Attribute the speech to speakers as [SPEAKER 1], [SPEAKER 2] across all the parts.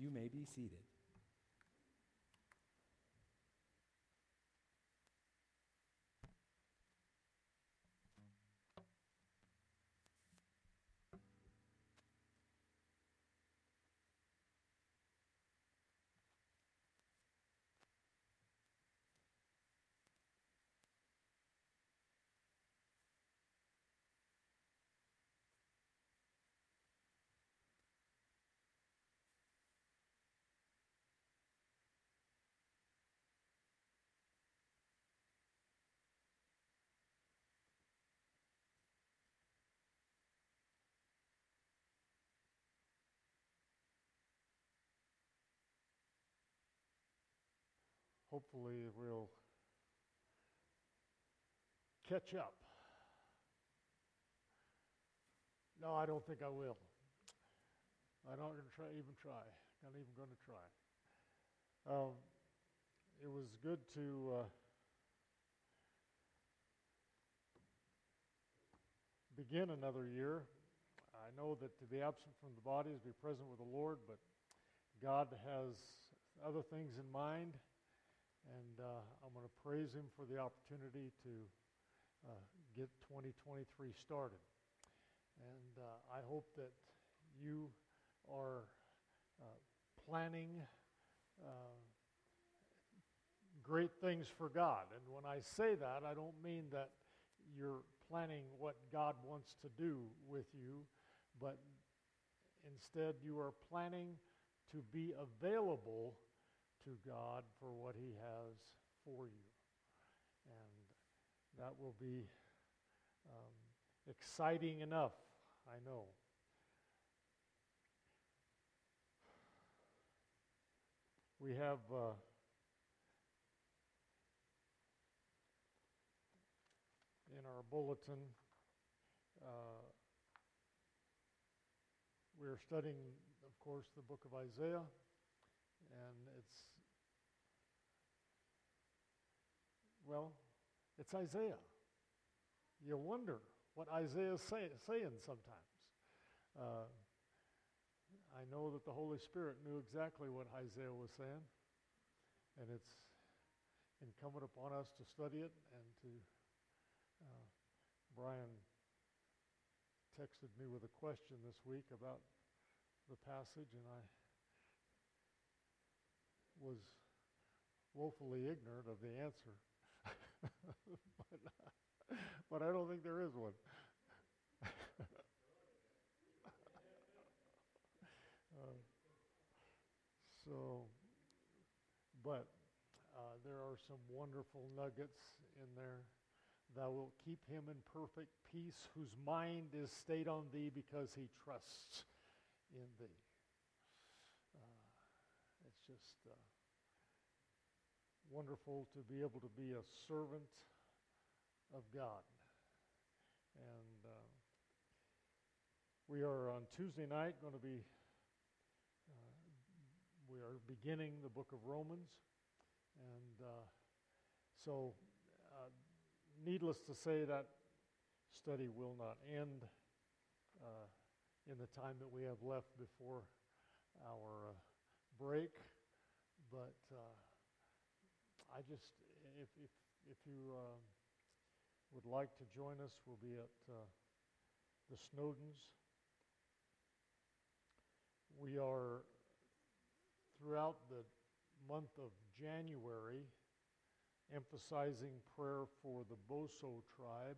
[SPEAKER 1] You may be seated.
[SPEAKER 2] Hopefully we'll catch up. No, I don't think I will. I'm not going to try. Not even going to try. It was good to begin another year. I know that to be absent from the body is to be present with the Lord, but God has other things in mind. And I'm going to praise Him for the opportunity to get 2023 started. And I hope that you are planning great things for God. And when I say that, I don't mean that you're planning what God wants to do with you, but instead you are planning to be available to God for what He has for you. And that will be exciting enough, I know. We have in our bulletin, we're studying, of course, the book of Isaiah. And it's Isaiah. You wonder what Isaiah is saying sometimes. I know that the Holy Spirit knew exactly what Isaiah was saying, and it's incumbent upon us to study it and to... Brian texted me with a question this week about the passage, and I was woefully ignorant of the answer. but I don't think there is one. There are some wonderful nuggets in there. Thou wilt keep him in perfect peace, whose mind is stayed on thee because he trusts in thee. It's just wonderful to be able to be a servant of God. And we are on Tuesday night going to be, we are beginning the book of Romans. And so needless to say, that study will not end in the time that we have left before our break. But I just, if you would like to join us, we'll be at the Snowdens. We are, throughout the month of January, emphasizing prayer for the Boso tribe.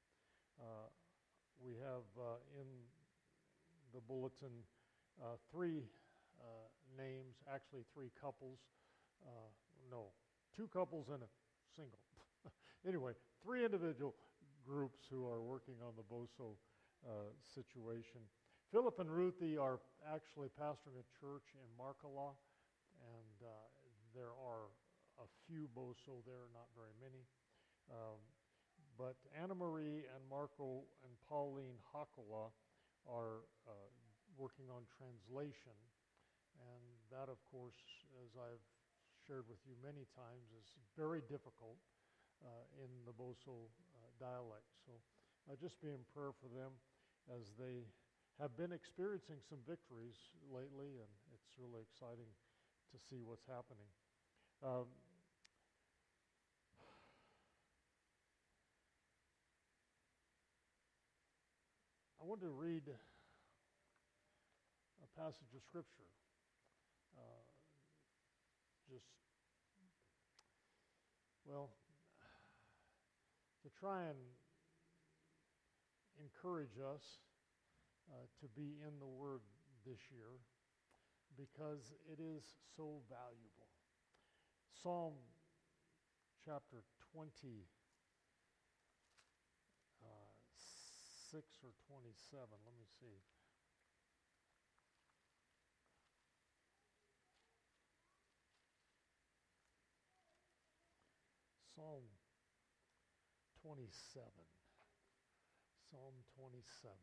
[SPEAKER 2] We have in the bulletin three names, actually three couples. Two couples and a single. Anyway, three individual groups who are working on the Boso situation. Philip and Ruthie are actually pastoring a church in Markala, and there are a few Boso there, not very many. But Anna Marie and Marco and Pauline Hakala are working on translation. And that, of course, as I've shared with you many times, is very difficult in the Boso dialect. So just be in prayer for them as they have been experiencing some victories lately, and It's really exciting to see what's happening. Um, I want to read a passage of Scripture. Just, well, to try and encourage us to be in the Word this year, because it is so valuable. Psalm chapter 26 or 27, let me see. Psalm 27. Psalm 27.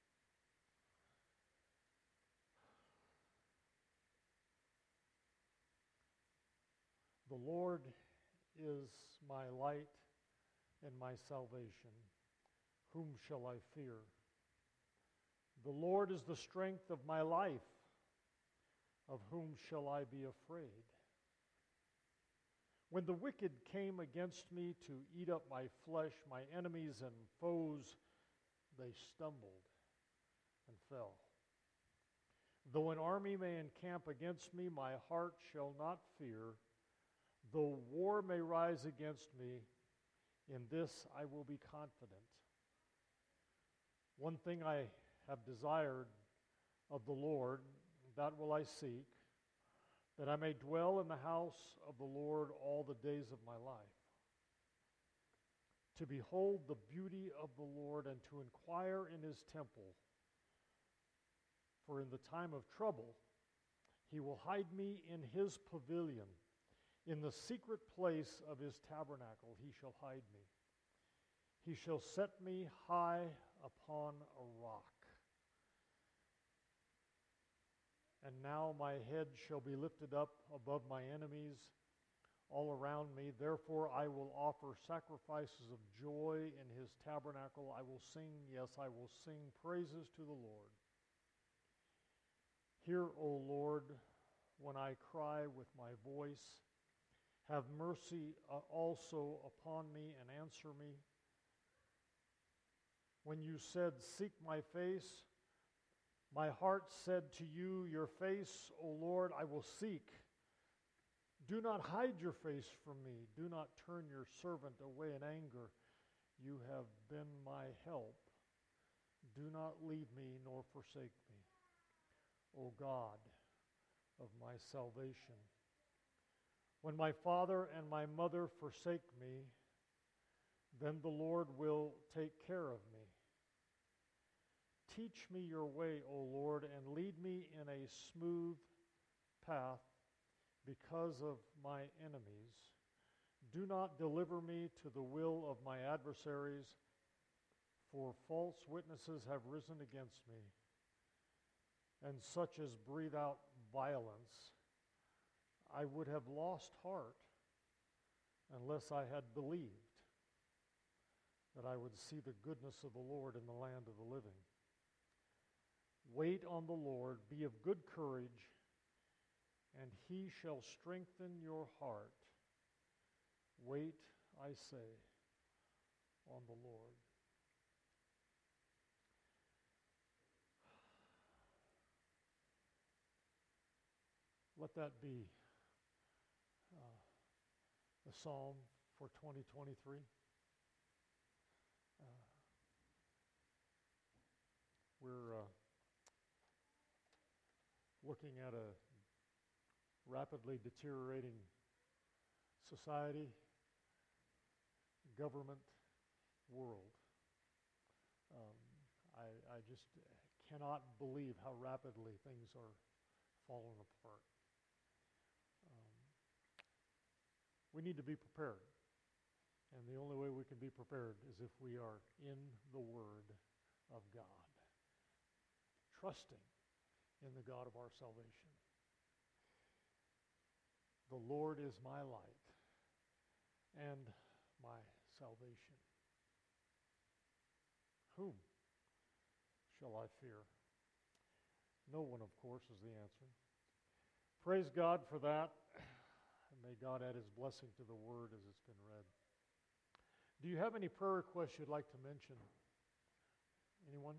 [SPEAKER 2] The Lord is my light and my salvation. Whom shall I fear? The Lord is the strength of my life. Of whom shall I be afraid? When the wicked came against me to eat up my flesh, my enemies and foes, they stumbled and fell. Though an army may encamp against me, my heart shall not fear. Though war may rise against me, in this I will be confident. One thing I have desired of the Lord, that will I seek, that I may dwell in the house of the Lord all the days of my life, to behold the beauty of the Lord and to inquire in his temple. For in the time of trouble he will hide me in his pavilion. In the secret place of his tabernacle he shall hide me. He shall set me high upon a rock. And now my head shall be lifted up above my enemies all around me. Therefore I will offer sacrifices of joy in his tabernacle. I will sing, yes, I will sing praises to the Lord. Hear, O Lord, when I cry with my voice. Have mercy also upon me and answer me. When you said, seek my face, my heart said to you, your face, O Lord, I will seek. Do not hide your face from me. Do not turn your servant away in anger. You have been my help. Do not leave me nor forsake me, O God of my salvation. When my father and my mother forsake me, then the Lord will take care of me. Teach me your way, O Lord, and lead me in a smooth path because of my enemies. Do not deliver me to the will of my adversaries, for false witnesses have risen against me, and such as breathe out violence. I would have lost heart unless I had believed that I would see the goodness of the Lord in the land of the living. Wait on the Lord, be of good courage, and he shall strengthen your heart. Wait, I say, on the Lord. Let that be the psalm for 2023. We're looking at a rapidly deteriorating society, government, world. I just cannot believe how rapidly things are falling apart. We need to be prepared. And the only way we can be prepared is if we are in the Word of God, trusting in the God of our salvation. The Lord is my light and my salvation. Whom shall I fear? No one, of course, is the answer. Praise God for that. And may God add his blessing to the word as it's been read. Do you have any prayer requests you'd like to mention? Anyone?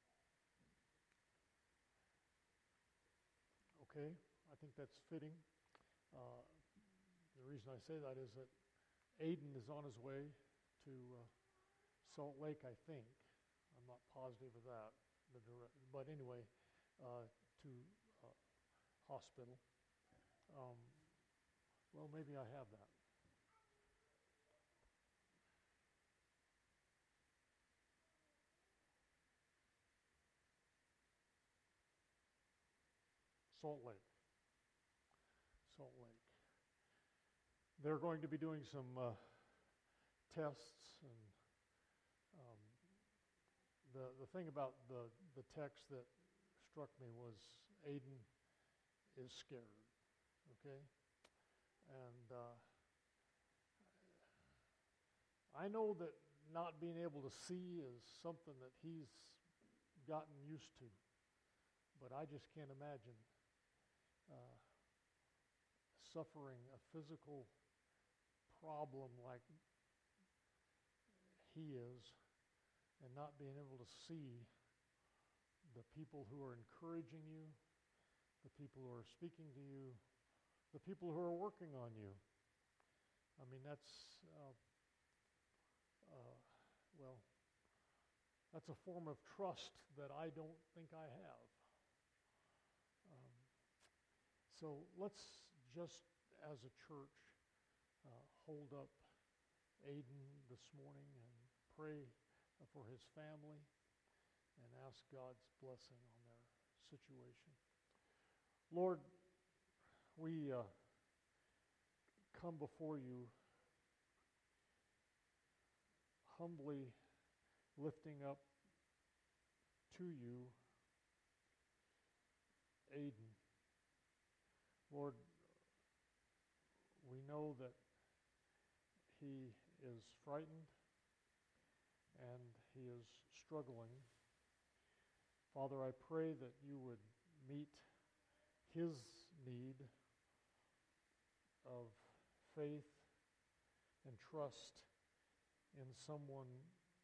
[SPEAKER 2] Okay, I think that's fitting. The reason I say that is that Aiden is on his way to Salt Lake, I think. I'm not positive of that. But anyway, to hospital. Well, maybe I have that. Salt Lake. Salt Lake. They're going to be doing some tests, and the thing about the text that struck me was Aiden is scared, okay? And I know that not being able to see is something that he's gotten used to, but I just can't imagine suffering a physical problem like he is and not being able to see the people who are encouraging you, the people who are speaking to you, the people who are working on you. I mean, that's a form of trust that I don't think I have. So let's just, as a church, hold up Aiden this morning and pray for his family and ask God's blessing on their situation. Lord, we come before you humbly lifting up to you Aiden. Lord, we know that he is frightened and he is struggling. Father, I pray that you would meet his need of faith and trust in someone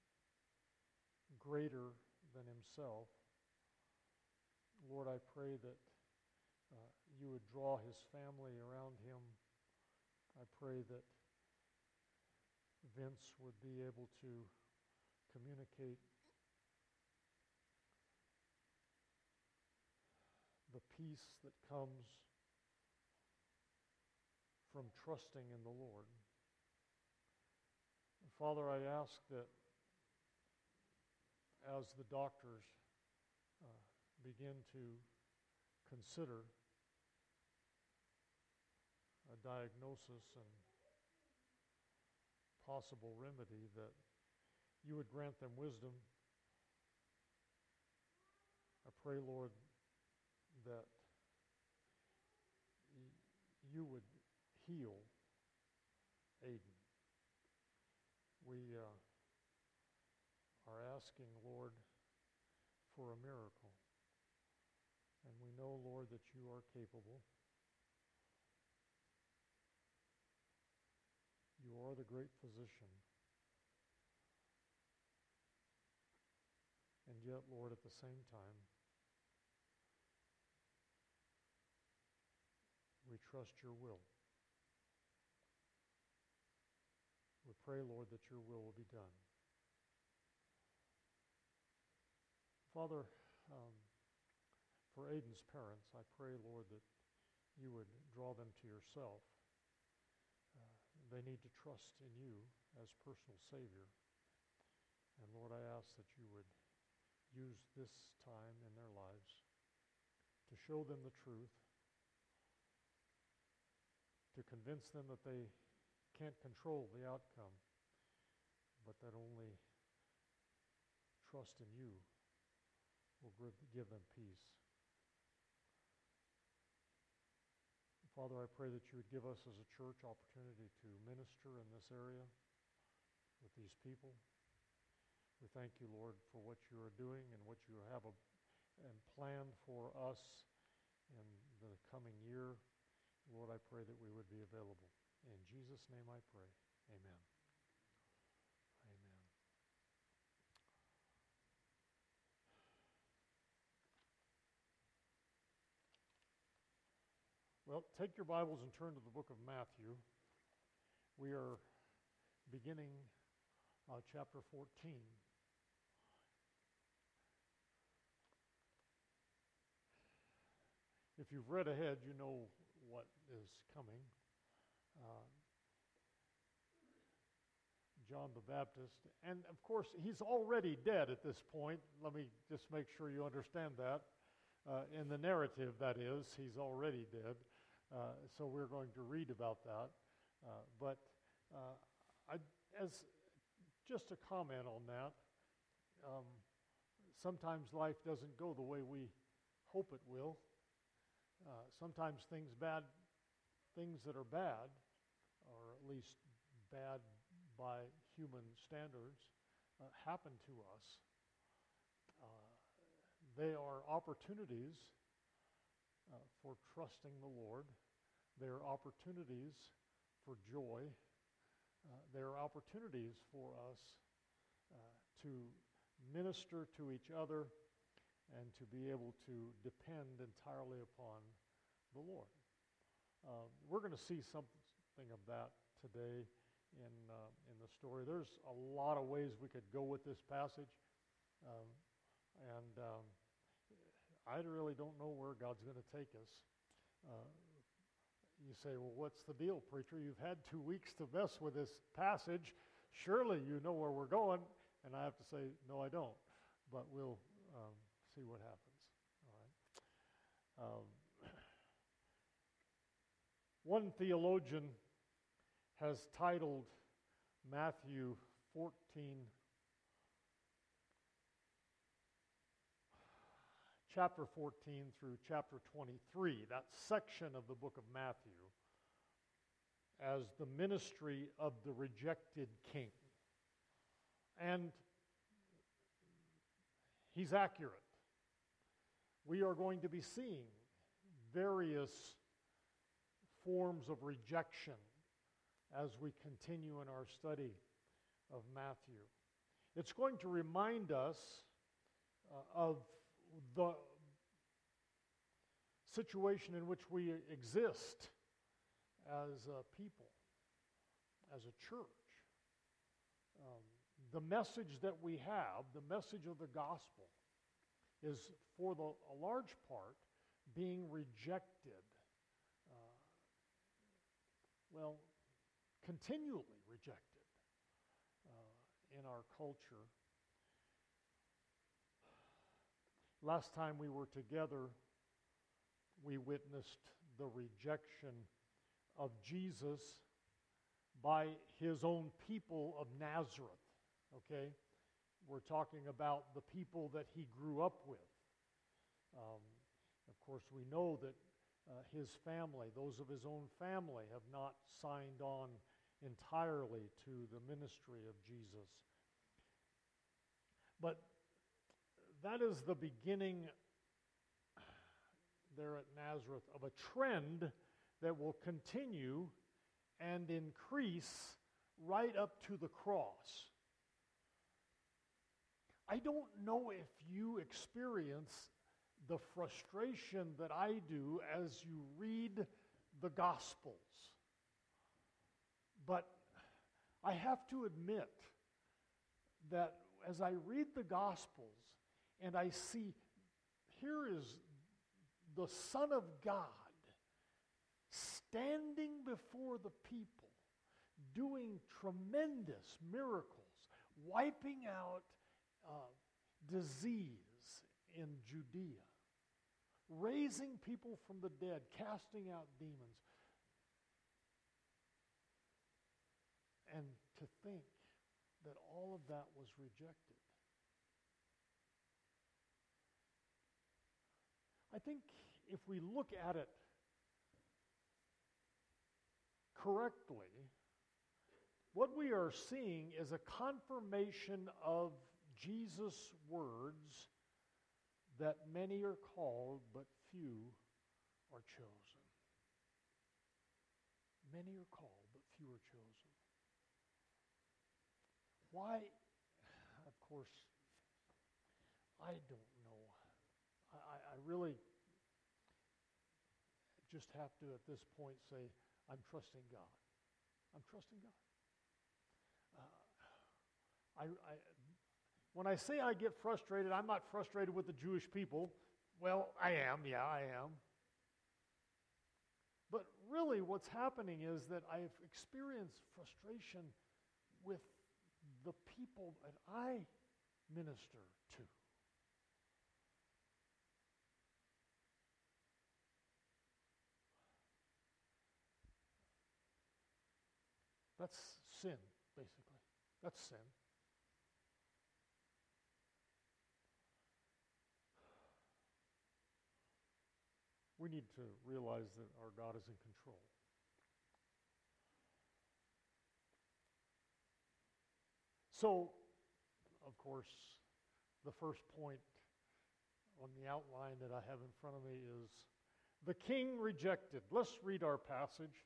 [SPEAKER 2] greater than himself. Lord, I pray that you would draw his family around him. I pray that Vince would be able to communicate the peace that comes from trusting in the Lord. And Father, I ask that as the doctors begin to consider a diagnosis and possible remedy, that you would grant them wisdom. I pray, Lord, that you would heal Aiden. We are asking, Lord, for a miracle. And we know, Lord, that you are capable. You are the great physician. And yet, Lord, at the same time, we trust your will. We pray, Lord, that your will be done. Father, for Aiden's parents, I pray, Lord, that you would draw them to yourself. They need to trust in you as personal Savior. And Lord, I ask that you would use this time in their lives to show them the truth, to convince them that they can't control the outcome, but that only trust in you will give them peace. Father, I pray that you would give us as a church opportunity to minister in this area with these people. We thank you, Lord, for what you are doing and what you have and planned for us in the coming year. Lord, I pray that we would be available. In Jesus' name I pray. Amen. Amen. Well, take your Bibles and turn to the book of Matthew. We are beginning chapter 14. If you've read ahead, you know what is coming. John the Baptist, and of course, he's already dead at this point. Let me just make sure you understand that. In the narrative, that is, he's already dead. So we're going to read about that. But as just a comment on that, sometimes life doesn't go the way we hope it will. Sometimes things that are bad, or at least bad by human standards, happen to us. They are opportunities for trusting the Lord. They are opportunities for joy. They are opportunities for us to minister to each other and to be able to depend entirely upon the Lord. We're going to see something of that today in the story. There's a lot of ways we could go with this passage, and I really don't know where God's going to take us. You say, well, what's the deal, preacher? You've had 2 weeks to mess with this passage. Surely you know where we're going. And I have to say, no, I don't. But we'll see what happens. All right. One theologian has titled Matthew 14, chapter 14 through chapter 23, that section of the book of Matthew, as the ministry of the rejected king. And he's accurate. We are going to be seeing various forms of rejection as we continue in our study of Matthew. It's going to remind us of the situation in which we exist as a people, as a church. The message that we have, the message of the gospel, is for a large part being rejected. Continually rejected in our culture. Last time we were together, we witnessed the rejection of Jesus by his own people of Nazareth, okay? We're talking about the people that he grew up with. Of course, we know that his family, those of his own family, have not signed on entirely to the ministry of Jesus. But that is the beginning there at Nazareth of a trend that will continue and increase right up to the cross. I don't know if you experience the frustration that I do as you read the Gospels. But I have to admit that as I read the Gospels and I see here is the Son of God standing before the people, doing tremendous miracles, wiping out disease in Judea, raising people from the dead, casting out demons. And to think that all of that was rejected. I think if we look at it correctly, what we are seeing is a confirmation of Jesus' words that many are called, but few are chosen. Many are called, but few are chosen. Why? Of course, I don't know. I really just have to, at this point, say, I'm trusting God. I'm trusting God. When I say I get frustrated, I'm not frustrated with the Jewish people. Well, I am. Yeah, I am. But really what's happening is that I've experienced frustration with the people that I minister to. That's sin, basically. That's sin. We need to realize that our God is in control. So, of course, the first point on the outline that I have in front of me is the king rejected. Let's read our passage.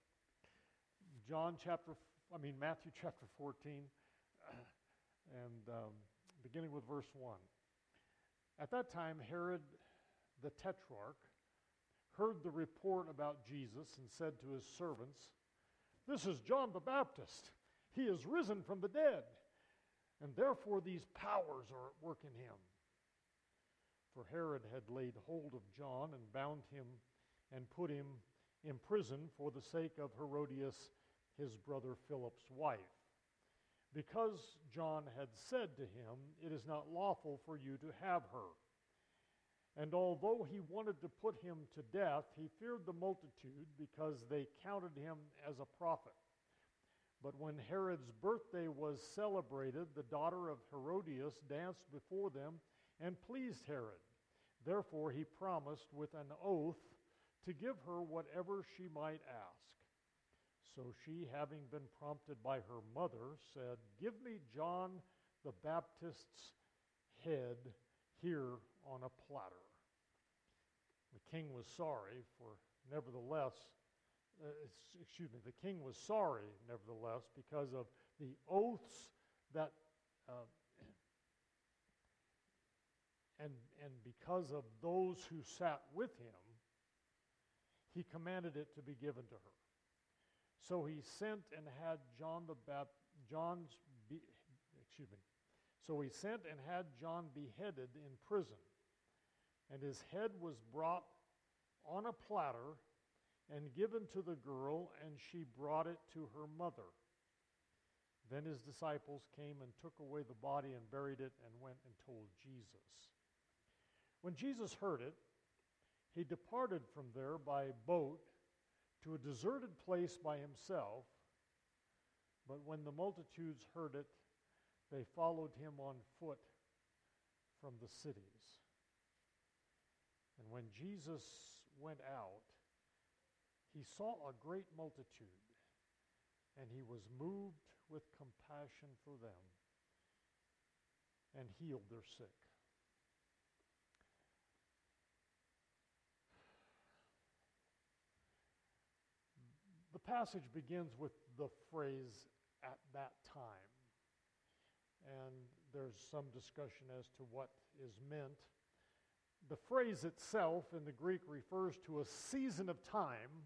[SPEAKER 2] Matthew chapter 14, and beginning with verse 1. At that time, Herod the Tetrarch heard the report about Jesus and said to his servants, "This is John the Baptist. He is risen from the dead, and therefore these powers are at work in him." For Herod had laid hold of John and bound him and put him in prison for the sake of Herodias, his brother Philip's wife, because John had said to him, "It is not lawful for you to have her." And although he wanted to put him to death, he feared the multitude because they counted him as a prophet. But when Herod's birthday was celebrated, the daughter of Herodias danced before them and pleased Herod. Therefore he promised with an oath to give her whatever she might ask. So she, having been prompted by her mother, said, "Give me John the Baptist's head here on a platter." The king was sorry, the king was sorry, nevertheless, because of the oaths that, and because of those who sat with him, he commanded it to be given to her. So he sent and had John beheaded in prison, and his head was brought on a platter and given to the girl, and she brought it to her mother. Then his disciples came and took away the body and buried it and went and told Jesus. When Jesus heard it, he departed from there by boat to a deserted place by himself. But when the multitudes heard it, they followed him on foot from the cities. And when Jesus went out, he saw a great multitude, and he was moved with compassion for them and healed their sick. The passage begins with the phrase, "at that time." And there's some discussion as to what is meant. The phrase itself in the Greek refers to a season of time.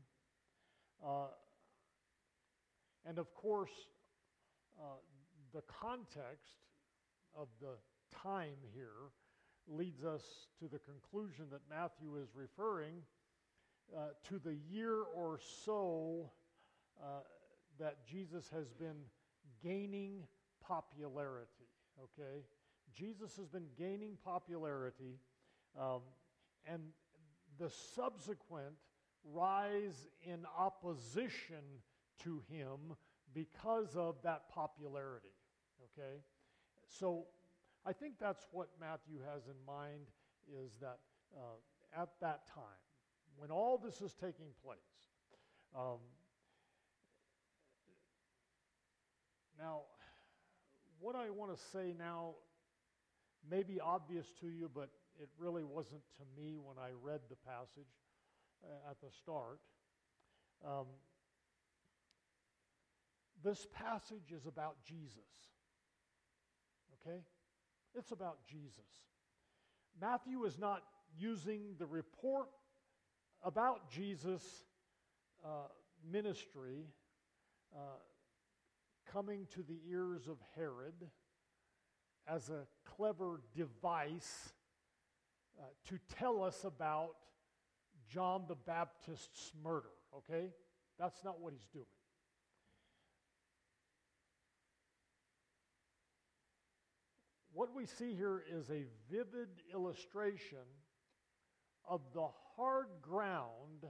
[SPEAKER 2] And of course, the context of the time here leads us to the conclusion that Matthew is referring to the year or so that Jesus has been gaining popularity, okay? Jesus has been gaining popularity, and the subsequent rise in opposition to him because of that popularity, okay? So I think that's what Matthew has in mind, is that at that time, when all this is taking place. Now, what I want to say now may be obvious to you, but it really wasn't to me when I read the passage. at the start. Um, this passage is about Jesus. Okay? It's about Jesus. Matthew is not using the report about Jesus' ministry coming to the ears of Herod as a clever device to tell us about John the Baptist's murder, okay? That's not what he's doing. What we see here is a vivid illustration of the hard ground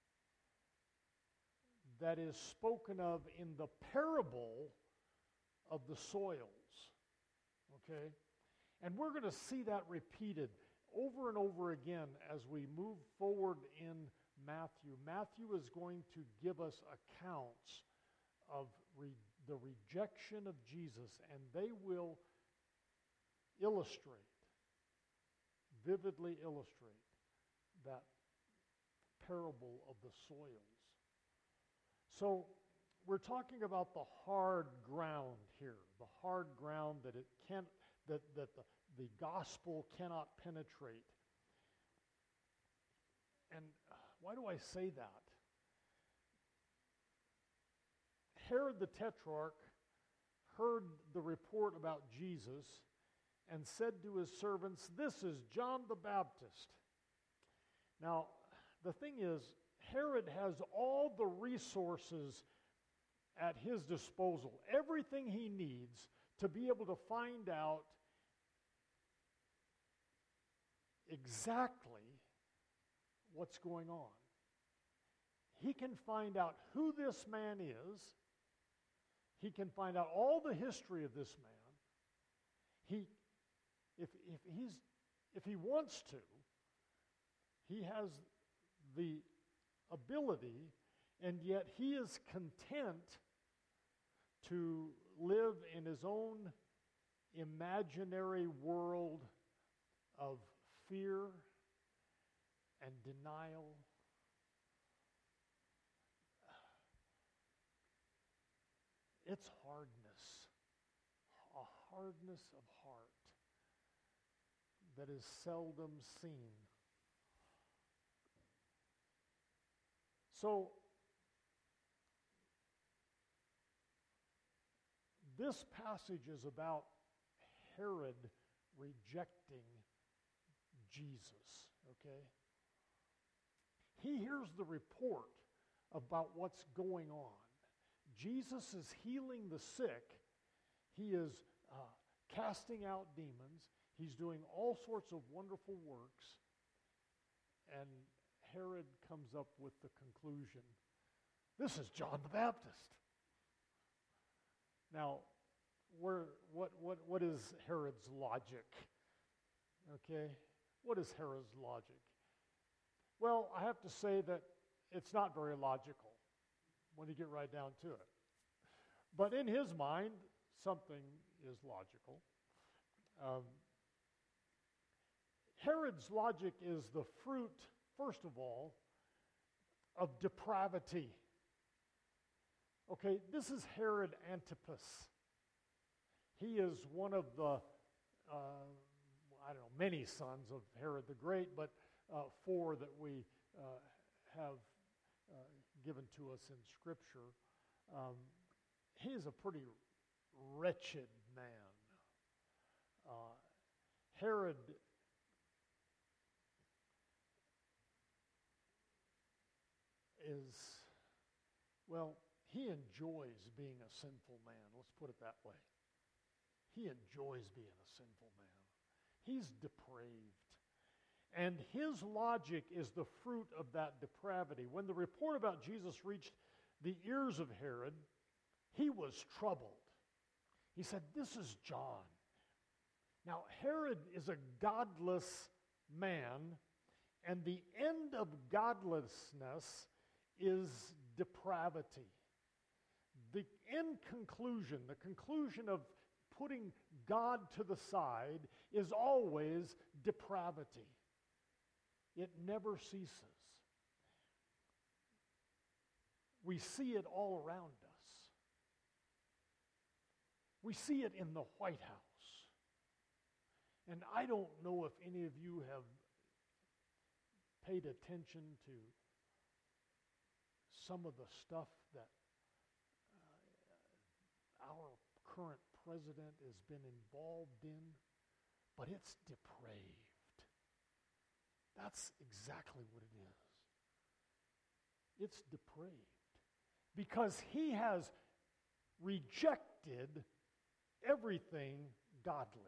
[SPEAKER 2] that is spoken of in the parable of the soils, okay? And we're going to see that repeated over and over again as we move forward in Matthew. Matthew is going to give us accounts of the rejection of Jesus, and they will vividly illustrate that parable of the soils. So we're talking about the hard ground here, the hard ground that it can't, that the gospel cannot penetrate. And why do I say that? Herod the Tetrarch heard the report about Jesus and said to his servants, "This is John the Baptist." Now, the thing is, Herod has all the resources at his disposal, everything he needs to be able to find out exactly what's going on. He can find out who this man is. He can find out all the history of this man. If he wants to, he has the ability, and yet he is content to live in his own imaginary world of fear and denial. It's hardness, a hardness of heart that is seldom seen. So, this passage is about Herod rejecting Jesus, okay? He hears the report about what's going on. Jesus is healing the sick. He is casting out demons. He's doing all sorts of wonderful works. And Herod comes up with the conclusion, this is John the Baptist. Now, what is Herod's logic? Okay? What is Herod's logic? Well, I have to say that it's not very logical when you get right down to it. But in his mind, something is logical. Herod's logic is the fruit, first of all, of depravity. Okay, this is Herod Antipas. He is one of the, many sons of Herod the Great, but 4 that we have given to us in Scripture. He is a pretty wretched man. Herod he enjoys being a sinful man. Let's put it that way. He enjoys being a sinful man. He's depraved. And his logic is the fruit of that depravity. When the report about Jesus reached the ears of Herod, he was troubled. He said, "This is John." Now, Herod is a godless man, and the end of godlessness is depravity. The end conclusion, the conclusion of putting God to the side, is always depravity. It never ceases. We see it all around us. We see it in the White House. And I don't know if any of you have paid attention to some of the stuff that our current president has been involved in, but it's depraved. That's exactly what it is. It's depraved because he has rejected everything godly.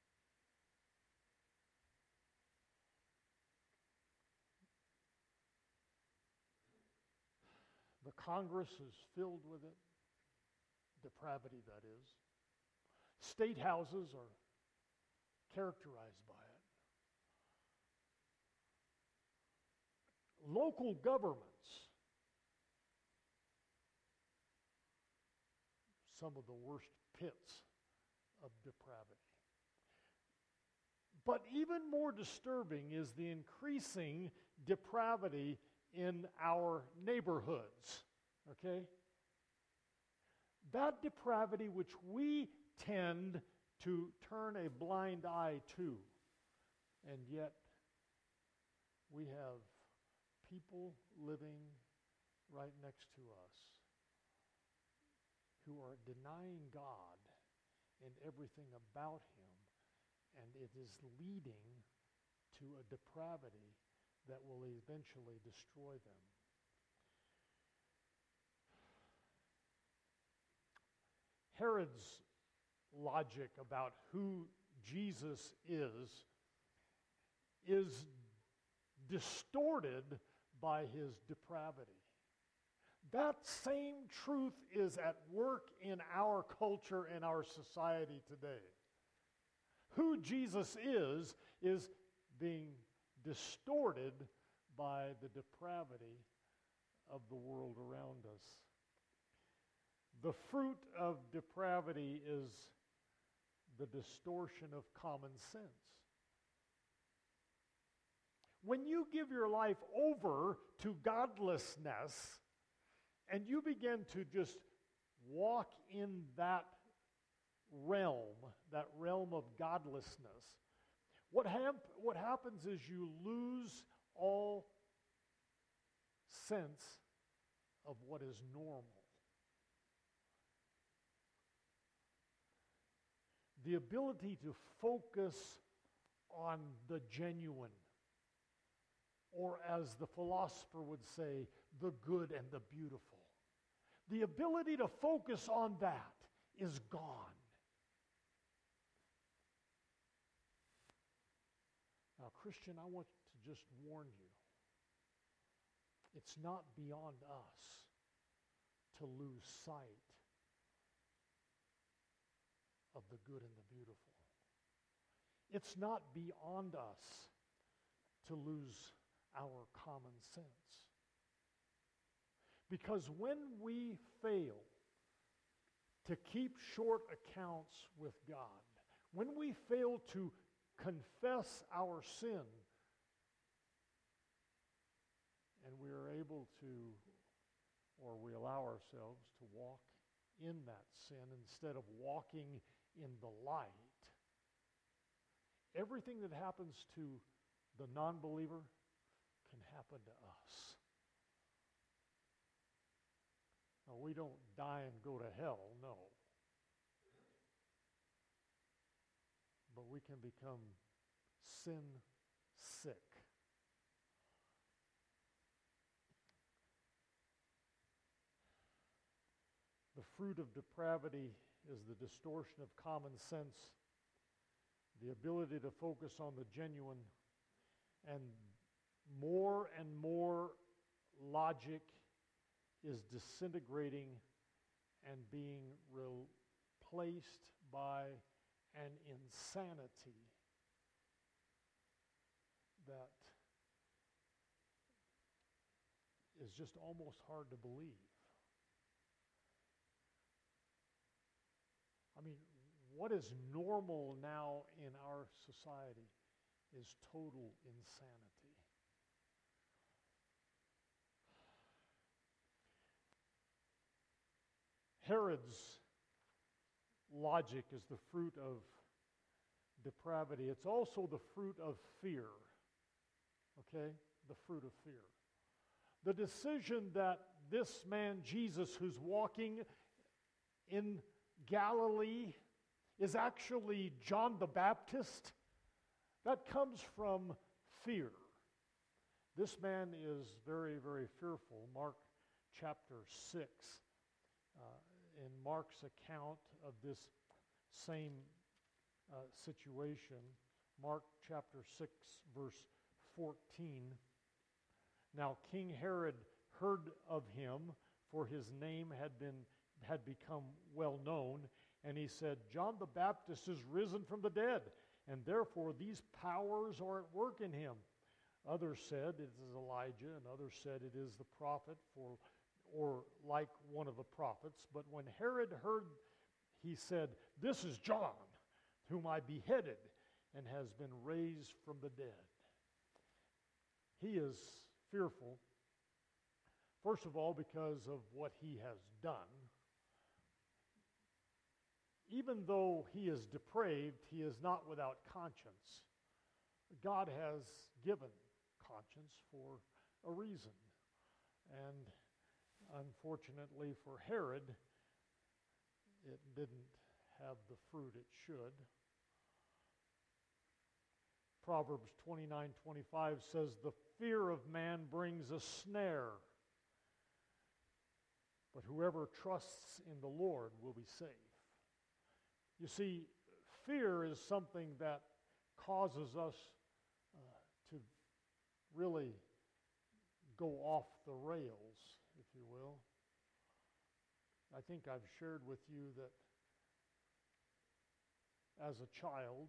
[SPEAKER 2] The Congress is filled with it, depravity that is. State houses are characterized by it. Local governments, some of the worst pits of depravity. But even more disturbing is the increasing depravity in our neighborhoods, okay? That depravity which we tend to turn a blind eye to, and yet we have people living right next to us who are denying God and everything about Him, and it is leading to a depravity that will eventually destroy them. Herod's logic about who Jesus is distorted by his depravity. That same truth is at work in our culture and our society today. Who Jesus is being distorted by the depravity of the world around us. The fruit of depravity is the distortion of common sense. When you give your life over to godlessness and you begin to just walk in that realm of godlessness, what happens is you lose all sense of what is normal. The ability to focus on the genuine, or as the philosopher would say, the good and the beautiful. The ability to focus on that is gone. Now, Christian, I want to just warn you. It's not beyond us to lose sight of the good and the beautiful. It's not beyond us to lose our common sense. Because when we fail to keep short accounts with God, when we fail to confess our sin, and we are able to, or we allow ourselves to walk in that sin instead of walking in the light, everything that happens to the non-believer can happen to us. Now, we don't die and go to hell, no. But we can become sin sick. The fruit of depravity is the distortion of common sense, the ability to focus on the genuine, and more logic is disintegrating and being replaced by an insanity that is just almost hard to believe. I mean, what is normal now in our society is total insanity. Herod's logic is the fruit of depravity. It's also the fruit of fear. Okay? The fruit of fear. The decision that this man, Jesus, who's walking in Galilee, is actually John the Baptist, that comes from fear. This man is very, very fearful. Mark chapter 6. In Mark's account of this same situation, Mark chapter 6, verse 14. Now King Herod heard of him, for his name had become well known, and he said, John the Baptist is risen from the dead, and therefore these powers are at work in him. Others said it is Elijah, and others said it is the prophet, or like one of the prophets. But when Herod heard, he said, this is John, whom I beheaded, and has been raised from the dead. He is fearful, first of all, because of what he has done. Even though he is depraved, he is not without conscience. God has given conscience for a reason. And unfortunately for Herod, it didn't have the fruit it should. Proverbs 29:25 says, the fear of man brings a snare, but whoever trusts in the Lord will be safe. You see, fear is something that causes us to really go off the rails, if you will. I think I've shared with you that as a child,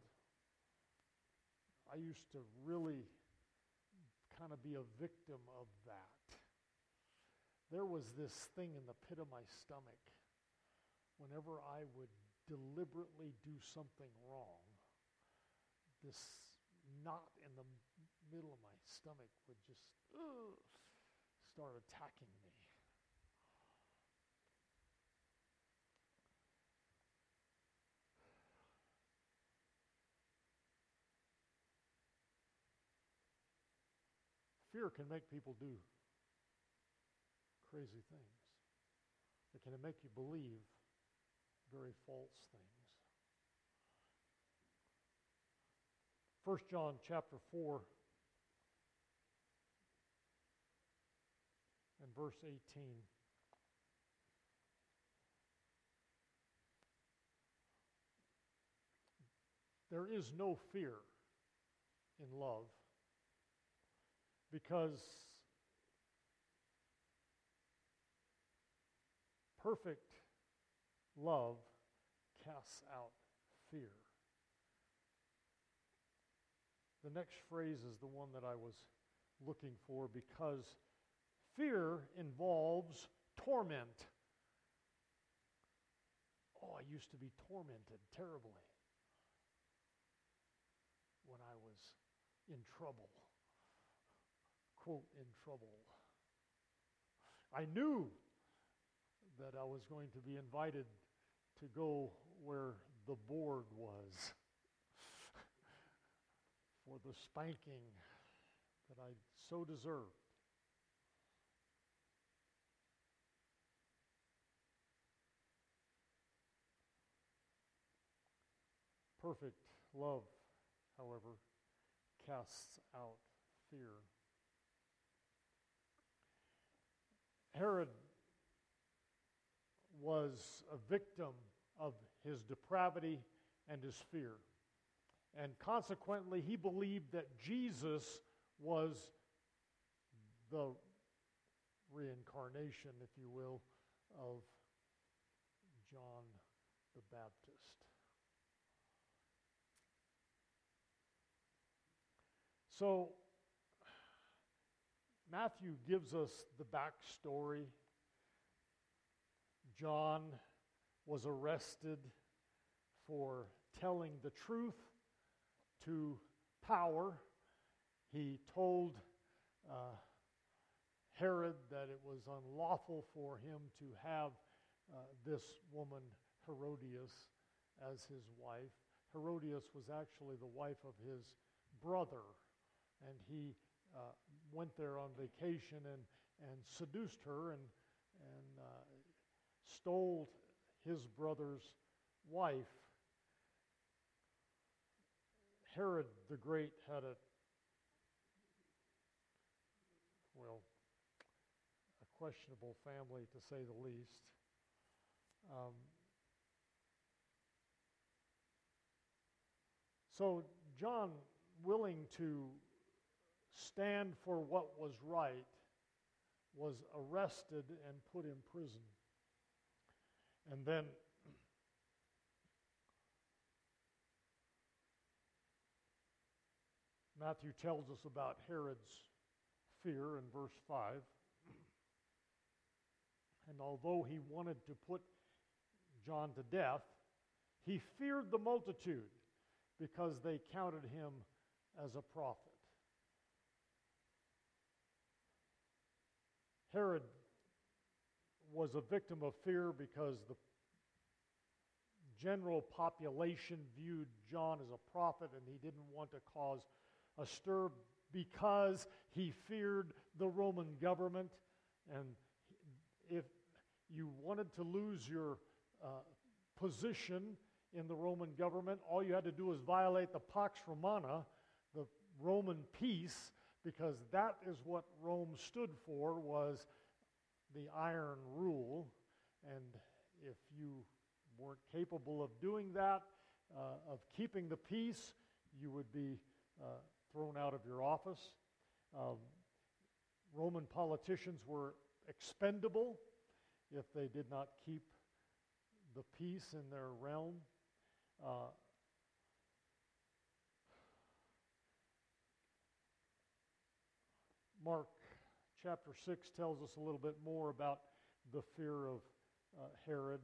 [SPEAKER 2] I used to really kind of be a victim of that. There was this thing in the pit of my stomach whenever I would deliberately do something wrong. This knot in the middle of my stomach would just start attacking me. Fear can make people do crazy things. It can make you believe very false things. 1 John chapter 4 and verse 18. There is no fear in love, because perfect love casts out fear. The next phrase is the one that I was looking for, because fear involves torment. Oh, I used to be tormented terribly when I was in trouble. Quote, in trouble. I knew that I was going to be invited to go where the board was for the spanking that I so deserved. Perfect love, however, casts out fear. Herod was a victim of his depravity and his fear. And consequently, he believed that Jesus was the reincarnation, if you will, of John the Baptist. So, Matthew gives us the backstory. John was arrested for telling the truth to power. He told Herod that it was unlawful for him to have this woman, Herodias, as his wife. Herodias was actually the wife of his brother, and he went there on vacation and seduced her and stole his brother's wife. Herod the Great had a questionable family, to say the least. So John, willing to stand for what was right, was arrested and put in prison. And then Matthew tells us about Herod's fear in verse 5. And although he wanted to put John to death, he feared the multitude because they counted him as a prophet. Herod was a victim of fear because the general population viewed John as a prophet, and he didn't want to cause a stir because he feared the Roman government. And if you wanted to lose your position in the Roman government, all you had to do was violate the Pax Romana, the Roman peace, because that is what Rome stood for, was the iron rule. And if you weren't capable of doing that, of keeping the peace, you would be thrown out of your office. Roman politicians were expendable if they did not keep the peace in their realm. Mark chapter 6 tells us a little bit more about the fear of Herod.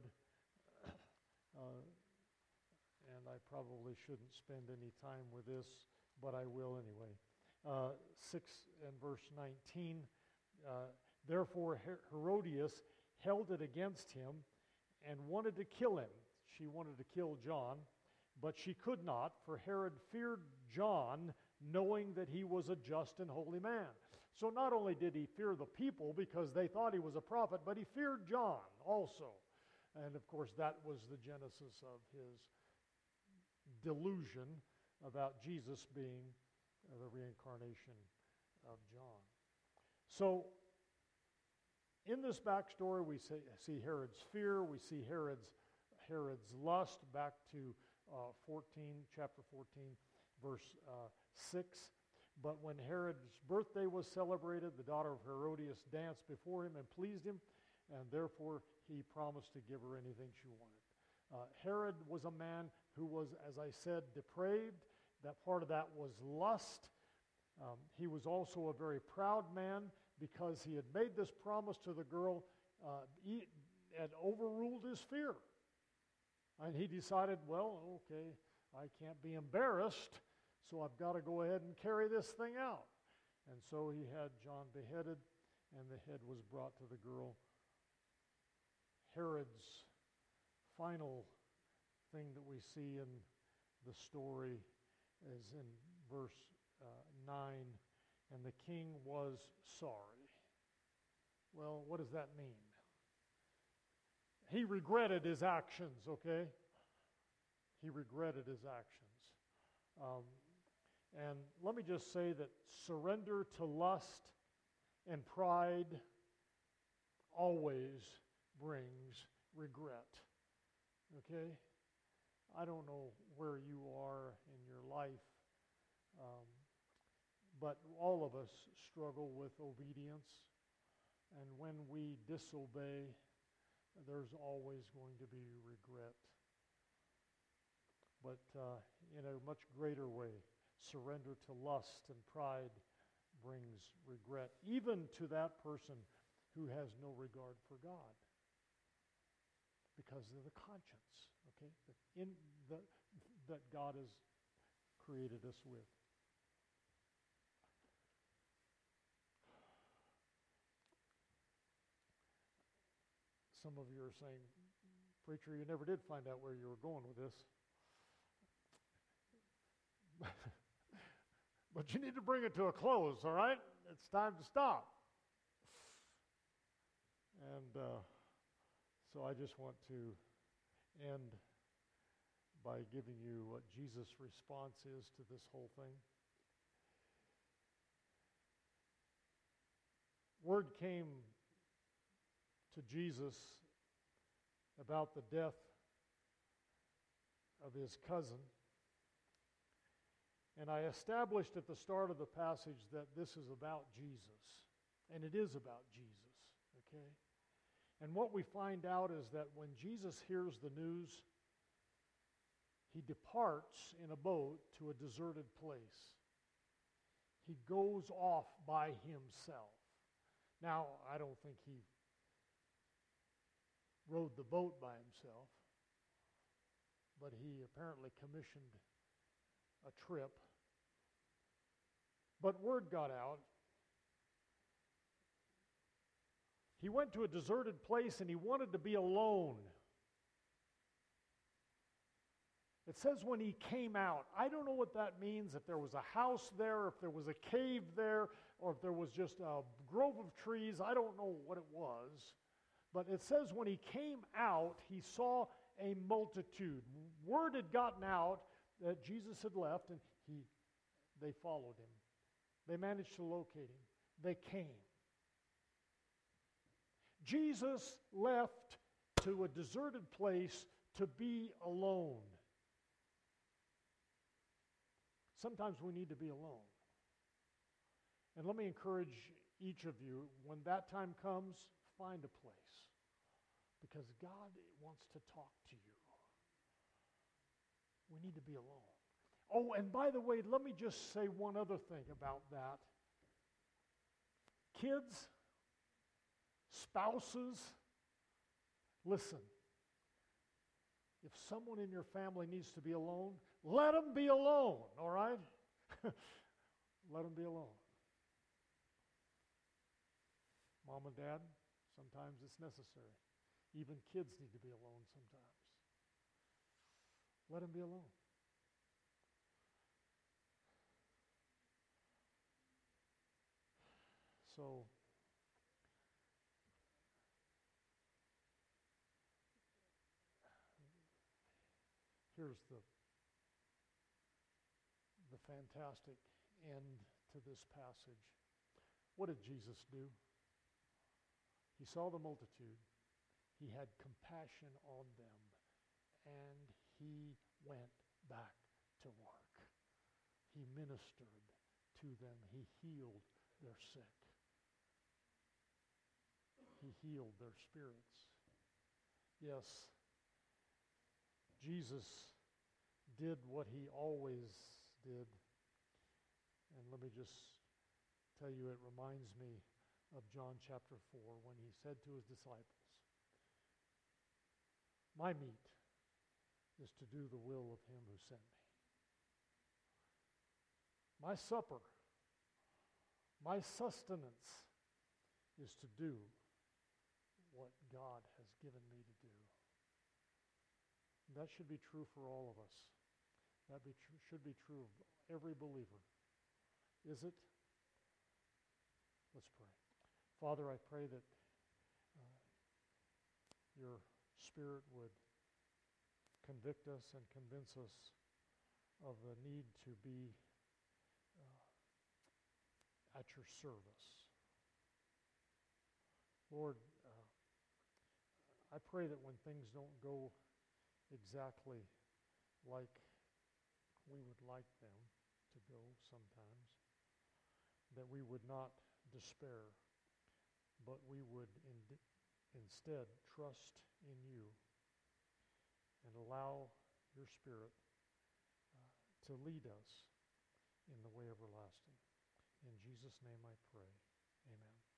[SPEAKER 2] And I probably shouldn't spend any time with this, but I will anyway. 6 and verse 19. Therefore Herodias held it against him and wanted to kill him. She wanted to kill John, but she could not, for Herod feared John, knowing that he was a just and holy man. So not only did he fear the people because they thought he was a prophet, but he feared John also. And of course that was the genesis of his delusion about Jesus being the reincarnation of John. So in this backstory, we see Herod's fear, we see Herod's lust, back to chapter 14, verse 6. But when Herod's birthday was celebrated, the daughter of Herodias danced before him and pleased him, and therefore he promised to give her anything she wanted. Herod was a man who was, as I said, depraved. That part of that was lust. He was also a very proud man because he had made this promise to the girl and overruled his fear. And he decided, well, okay, I can't be embarrassed, so I've got to go ahead and carry this thing out. And so he had John beheaded, and the head was brought to the girl. Herod's final thing that we see in the story is in verse 9, and the king was sorry. Well, what does that mean? He regretted his actions, okay? He regretted his actions. And let me just say that surrender to lust and pride always brings regret, okay? I don't know where you are in your life, but all of us struggle with obedience. And when we disobey, there's always going to be regret. But in a much greater way, surrender to lust and pride brings regret, even to that person who has no regard for God, because of the conscience, okay, that God has created us with. Some of you are saying, preacher, you never did find out where you were going with this. But you need to bring it to a close, all right? It's time to stop. And so I just want to end by giving you what Jesus' response is to this whole thing. Word came to Jesus about the death of his cousin. And I established at the start of the passage that this is about Jesus. And it is about Jesus, okay? And what we find out is that when Jesus hears the news, he departs in a boat to a deserted place. He goes off by himself. Now, I don't think he rowed the boat by himself, but he apparently commissioned a trip. But word got out. He went to a deserted place and he wanted to be alone. It says when he came out. I don't know what that means, if there was a house there, if there was a cave there, or if there was just a grove of trees. I don't know what it was. But it says when he came out, he saw a multitude. Word had gotten out that Jesus had left, and they followed him. They managed to locate him. They came. Jesus left to a deserted place to be alone. Sometimes we need to be alone. And let me encourage each of you, when that time comes, find a place. Because God wants to talk to you. We need to be alone. Oh, and by the way, let me just say one other thing about that. Kids, spouses, listen. If someone in your family needs to be alone, let them be alone, all right? Let them be alone. Mom and Dad, sometimes it's necessary. Even kids need to be alone sometimes. Let them be alone. So, here's the fantastic end to this passage. What did Jesus do? He saw the multitude. He had compassion on them, and he went back to work. He ministered to them. He healed their sick. He healed their spirits. Yes, Jesus did what he always did. And let me just tell you, it reminds me of John chapter 4 when he said to his disciples, "My meat is to do the will of him who sent me. My supper, my sustenance is to do what God has given me to do." And that should be true for all of us. That should be true of every believer. Is it? Let's pray. Father, I pray that your Spirit would convict us and convince us of the need to be at your service. Lord, I pray that when things don't go exactly like we would like them to go sometimes, that we would not despair, but we would instead trust in you and allow your Spirit to lead us in the way everlasting. In Jesus' name I pray. Amen.